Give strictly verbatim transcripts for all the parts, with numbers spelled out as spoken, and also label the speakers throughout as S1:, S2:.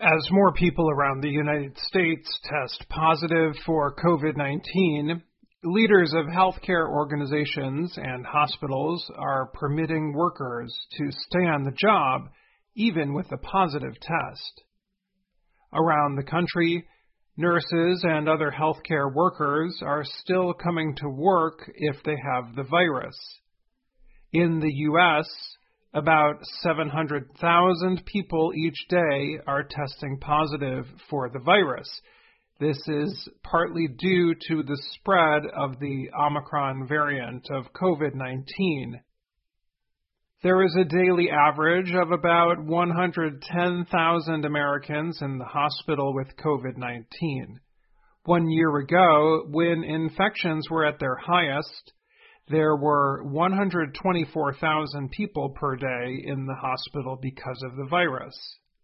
S1: As more people around the United States test positive for COVID nineteen, leaders of healthcare organizations and hospitals are permitting workers to stay on the job even with a positive test. Around the country, nurses and other healthcare workers are still coming to work if they have the virus. In the U S, about seven hundred thousand people each day are testing positive for the virus. This is partly due to the spread of the Omicron variant of COVID nineteen. There is a daily average of about one hundred ten thousand Americans in the hospital with COVID nineteen. One year ago, when infections were at their highest, there were one hundred twenty-four thousand people per day in the hospital because of the virus.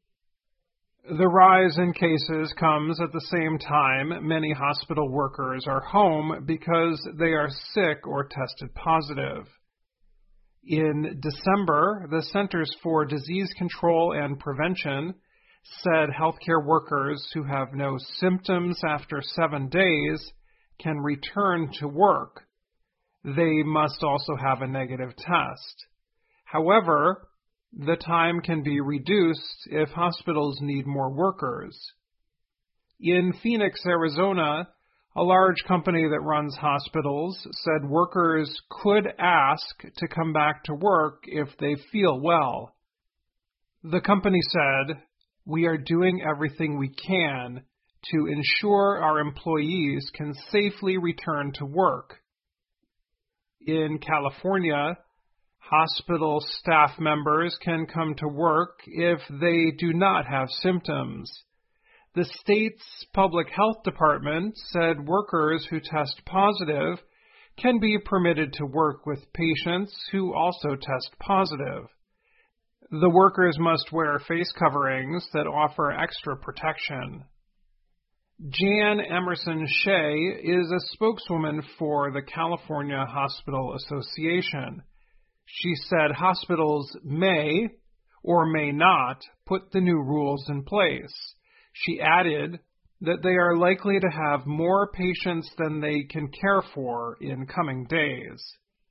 S1: The rise in cases comes at the same time many hospital workers are home because they are sick or tested positive. In December, the Centers for Disease Control and Prevention said healthcare workers who have no symptoms after seven days can return to work. They must also have a negative test. However, the time can be reduced if hospitals need more workers. In Phoenix, Arizona, a large company that runs hospitals said workers could ask to come back to work if they feel well. The company said, "We are doing everything we can to ensure our employees can safely return to work." In California, hospital staff members can come to work if they do not have symptoms. The state's public health department said workers who test positive can be permitted to work with patients who also test positive. The workers must wear face coverings that offer extra protection. Jan Emerson Shea is a spokeswoman for the California Hospital Association. She said hospitals may or may not put the new rules in place. She added that they are likely to have more patients than they can care for in coming days.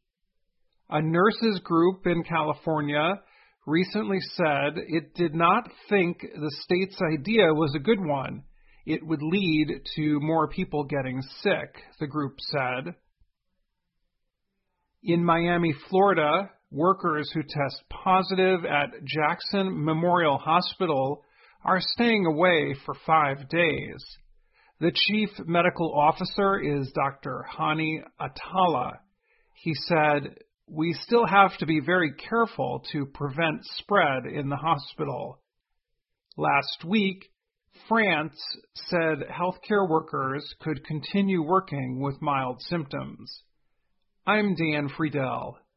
S1: A nurses group in California recently said it did not think the state's idea was a good one. It would lead to more people getting sick, the group said. In Miami, Florida, workers who test positive at Jackson Memorial Hospital are staying away for five days. The chief medical officer is Doctor Hani Atala. He said, "We still have to be very careful to prevent spread in the hospital." Last week, France said healthcare workers could continue working with mild symptoms. I'm Dan Friedel.